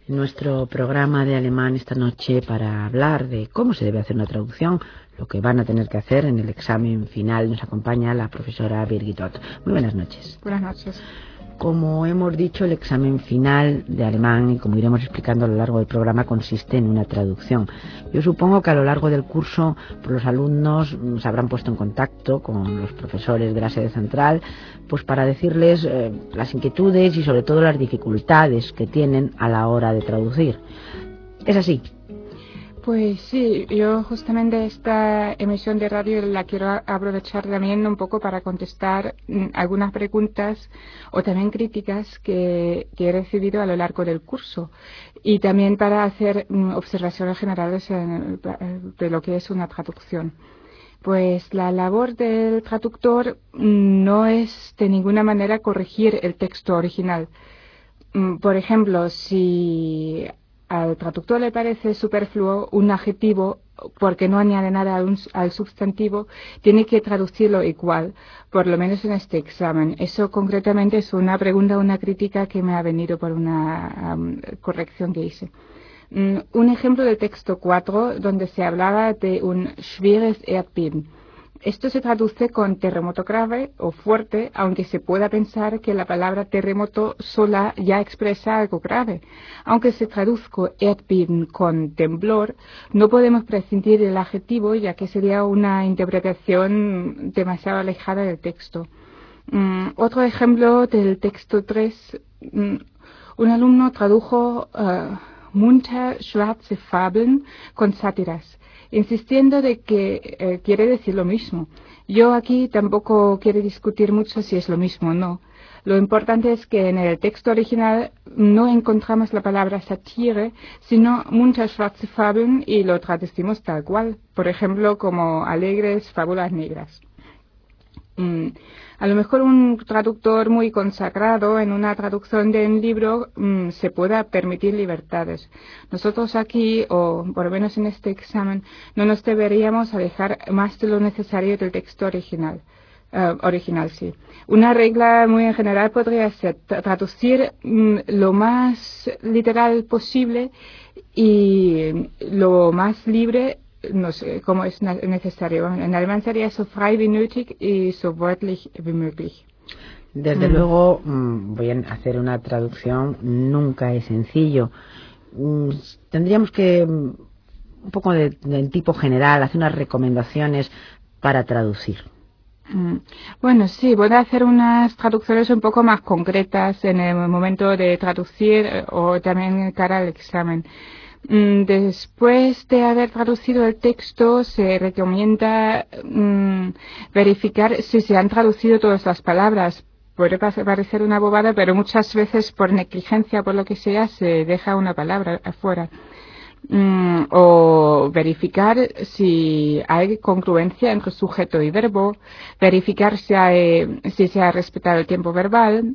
en nuestro programa de alemán esta noche para hablar de cómo se debe hacer una traducción, lo que van a tener que hacer en el examen final. Nos acompaña la profesora Birgit Ott. Muy buenas noches. Buenas noches. Como hemos dicho, el examen final de alemán, y como iremos explicando a lo largo del programa, consiste en una traducción. Yo supongo que a lo largo del curso los alumnos se habrán puesto en contacto con los profesores de la sede central, pues para decirles las inquietudes y sobre todo las dificultades que tienen a la hora de traducir. ¿Es así? Pues sí, yo justamente esta emisión de radio la quiero aprovechar también un poco para contestar algunas preguntas o también críticas que he recibido a lo largo del curso y también para hacer observaciones generales de lo que es una traducción. Pues la labor del traductor no es de ninguna manera corregir el texto original. Por ejemplo, si al traductor le parece superfluo un adjetivo porque no añade nada al sustantivo, tiene que traducirlo igual, por lo menos en este examen. Eso concretamente es una pregunta, una crítica que me ha venido por una corrección que hice. Un ejemplo del texto 4, donde se hablaba de un schweres Erdbeben. Esto se traduce con terremoto grave o fuerte, aunque se pueda pensar que la palabra terremoto sola ya expresa algo grave. Aunque se traduzca Erdbeben con temblor, no podemos prescindir del adjetivo, ya que sería una interpretación demasiado alejada del texto. Otro ejemplo del texto 3, un alumno tradujo munter schwarze Fabeln con sátiras, insistiendo de que quiere decir lo mismo. Yo aquí tampoco quiero discutir mucho si es lo mismo o no. Lo importante es que en el texto original no encontramos la palabra satire, sino munter schwarze Fabeln y lo traducimos tal cual. Por ejemplo, como alegres fábulas negras. A lo mejor un traductor muy consagrado en una traducción de un libro se pueda permitir libertades. Nosotros aquí, o por lo menos en este examen, no nos deberíamos alejar más de lo necesario del texto original. Sí. Una regla muy en general podría ser traducir lo más literal posible y lo más libre, no sé cómo es necesario. En alemán sería so frei wie nötig y so wörtlich wie möglich. Desde luego, voy a hacer una traducción, nunca es sencillo. Tendríamos que, un poco del tipo general, hacer unas recomendaciones para traducir. Bueno, sí, voy a hacer unas traducciones un poco más concretas en el momento de traducir o también cara al examen. Después de haber traducido el texto, se recomienda verificar si se han traducido todas las palabras. Puede parecer una bobada, pero muchas veces por negligencia, por lo que sea, se deja una palabra afuera. O verificar si hay congruencia entre sujeto y verbo, verificar si se ha respetado el tiempo verbal.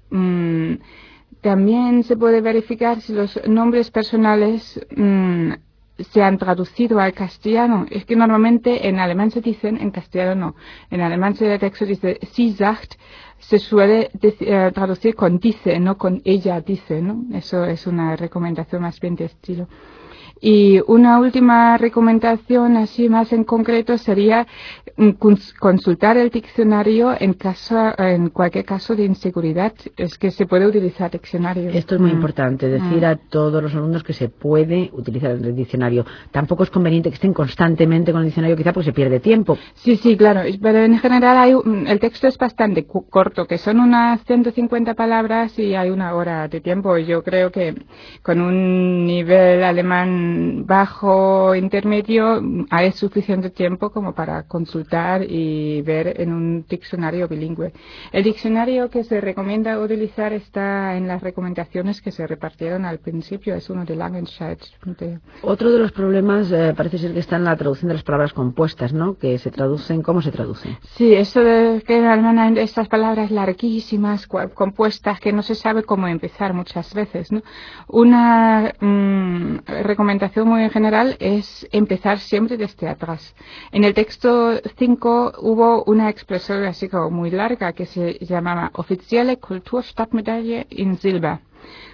También se puede verificar si los nombres personales se han traducido al castellano. Es que normalmente en alemán se dicen, en castellano no. En alemán el texto dice sie sagt, se suele traducir con dice, no con ella dice, ¿no? Eso es una recomendación más bien de estilo. Y una última recomendación, así más en concreto, sería consultar el diccionario en cualquier caso de inseguridad. Es que se puede utilizar diccionario. Esto es muy importante, decir a todos los alumnos que se puede utilizar el diccionario. Tampoco es conveniente que estén constantemente con el diccionario, quizá porque se pierde tiempo. Sí, claro. Pero en general el texto es bastante corto, que son unas 150 palabras y hay una hora de tiempo. Yo creo que con un nivel alemán bajo intermedio hay suficiente tiempo como para consultar y ver en un diccionario bilingüe. El diccionario que se recomienda utilizar está en las recomendaciones que se repartieron al principio, es uno de Langenscheidt. Otro de los problemas parece ser que está en la traducción de las palabras compuestas, ¿no? Que se traducen, ¿cómo se traducen? Sí, eso de que en alemán hay estas palabras larguísimas, compuestas, que no se sabe cómo empezar muchas veces, ¿no? Una recomendación muy en general es empezar siempre desde atrás. En el texto 5 hubo una expresión así como muy larga que se llamaba Offizielle Kulturstadtmedaille in Silber.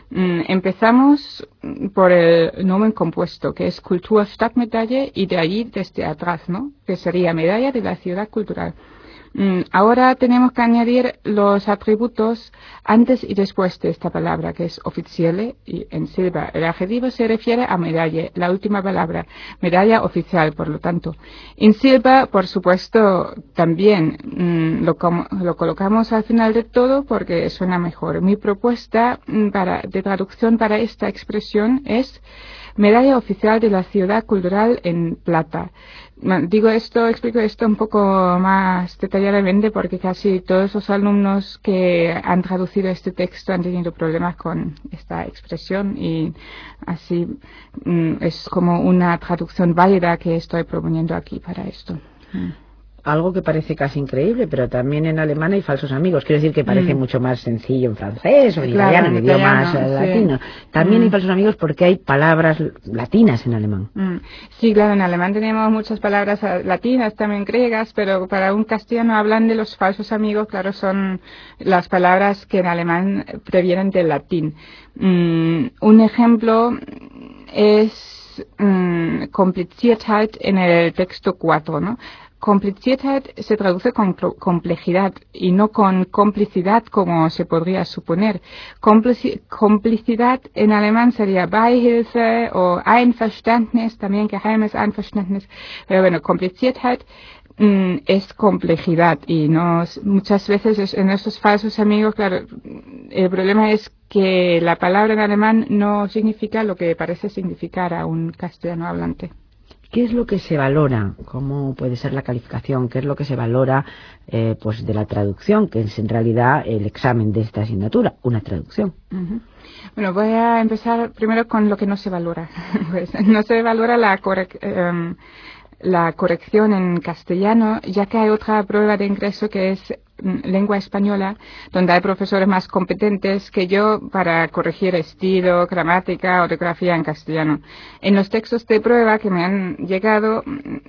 Empezamos por el nomen compuesto, que es Kulturstadtmedaille, y de allí desde atrás, ¿no? Que sería medalla de la ciudad cultural. Ahora tenemos que añadir los atributos antes y después de esta palabra, que es officielle y en silba. El adjetivo se refiere a medalla, la última palabra, medalla oficial, por lo tanto. En silba, por supuesto, también lo colocamos al final de todo porque suena mejor. Mi propuesta de traducción para esta expresión es medalla oficial de la ciudad cultural en plata. Explico esto un poco más detalladamente porque casi todos los alumnos que han traducido este texto han tenido problemas con esta expresión y así es como una traducción válida que estoy proponiendo aquí para esto. Algo que parece casi increíble, pero también en alemán hay falsos amigos. Quiero decir que parece mucho más sencillo en francés o en italiano, en idiomas latinos. También hay falsos amigos porque hay palabras latinas en alemán. Sí, claro, en alemán tenemos muchas palabras latinas, también griegas, pero para un castellano hablan de los falsos amigos, claro, son las palabras que en alemán previenen del latín. Un ejemplo es Kompliziertheit en el texto 4, ¿no? Kompliziertheit se traduce con complejidad y no con complicidad como se podría suponer. Complicidad en alemán sería Beihilfe o Einverständnis, también geheimes Einverständnis. Pero bueno, Kompliziertheit es complejidad y muchas veces en esos falsos amigos, claro, el problema es que la palabra en alemán no significa lo que parece significar a un castellano hablante. ¿Qué es lo que se valora? ¿Cómo puede ser la calificación? ¿Qué es lo que se valora pues de la traducción? Que es en realidad el examen de esta asignatura, una traducción. Bueno, voy a empezar primero con lo que no se valora. Pues, no se valora la corrección en castellano, ya que hay otra prueba de ingreso que es lengua española, donde hay profesores más competentes que yo para corregir estilo, gramática, ortografía en castellano. En los textos de prueba que me han llegado,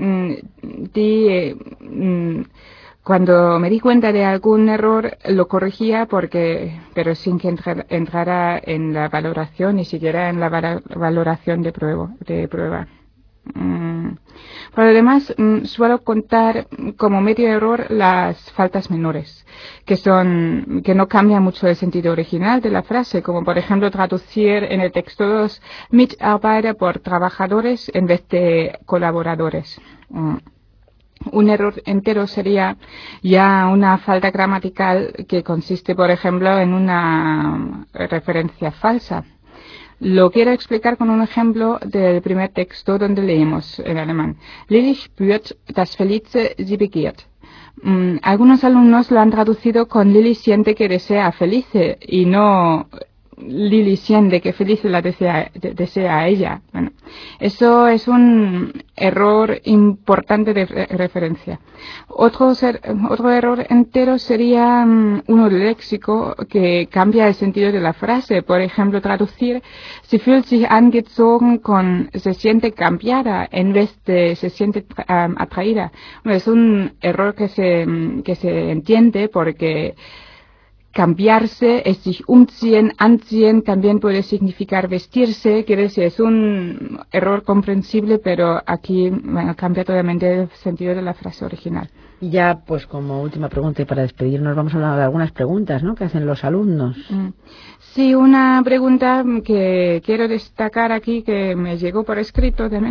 cuando me di cuenta de algún error, lo corregía pero sin que entrara en la valoración, ni siquiera en la valoración de prueba. Por lo demás, suelo contar como medio error las faltas menores, que no cambian mucho el sentido original de la frase, como por ejemplo traducir en el texto 2 Mitarbeiter por trabajadores en vez de colaboradores. Un error entero sería ya una falta gramatical que consiste, por ejemplo, en una referencia falsa. Lo quiero explicar con un ejemplo del primer texto donde leemos en alemán. Lilly spürt das Felice sie begehrt. Algunos alumnos lo han traducido con Lili siente que desea a Felice y no Lili siente que Felice la desea a ella. Bueno, eso es un error importante de referencia. Otro error entero sería uno de léxico que cambia el sentido de la frase. Por ejemplo, traducir sie fühlt sich angezogen con se siente cambiada en vez de se siente atraída. Bueno, es un error que se entiende porque cambiarse es sich umziehen, anziehen, también puede significar vestirse, quiere decir, es un error comprensible, pero aquí cambia totalmente el sentido de la frase original. Y ya, pues como última pregunta y para despedirnos, vamos a hablar de algunas preguntas, ¿no?, que hacen los alumnos. Sí, una pregunta que quiero destacar aquí, que me llegó por escrito también,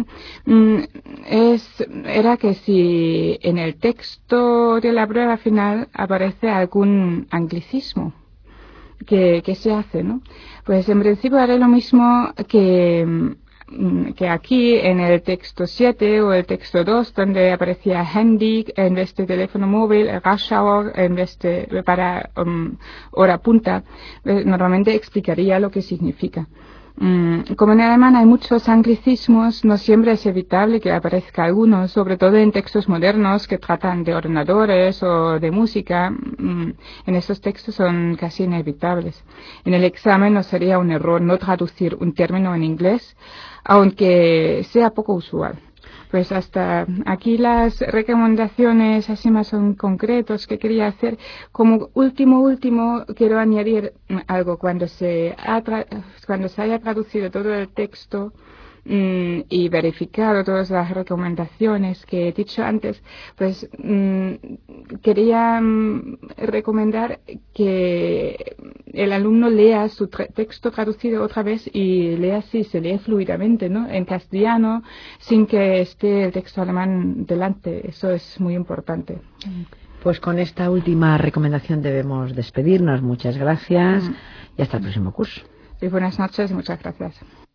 era que si en el texto de la prueba final aparece algún anglicismo que se hace, ¿no? Pues en principio haré lo mismo que aquí en el texto 7 o el texto 2, donde aparecía handy en vez de teléfono móvil, Raschauer en vez de para hora punta, normalmente explicaría lo que significa. Como en alemán hay muchos anglicismos, no siempre es evitable que aparezca algunos, sobre todo en textos modernos que tratan de ordenadores o de música. En esos textos son casi inevitables. En el examen no sería un error no traducir un término en inglés, aunque sea poco usual. Pues hasta aquí las recomendaciones así más son concretos que quería hacer. Como último, quiero añadir algo. Cuando se haya traducido todo el texto y verificado todas las recomendaciones que he dicho antes, pues quería recomendar que el alumno lea su texto traducido otra vez y lea si se lee fluidamente, ¿no? En castellano, sin que esté el texto alemán delante. Eso es muy importante. Pues con esta última recomendación debemos despedirnos. Muchas gracias y hasta el próximo curso. Y buenas noches y muchas gracias.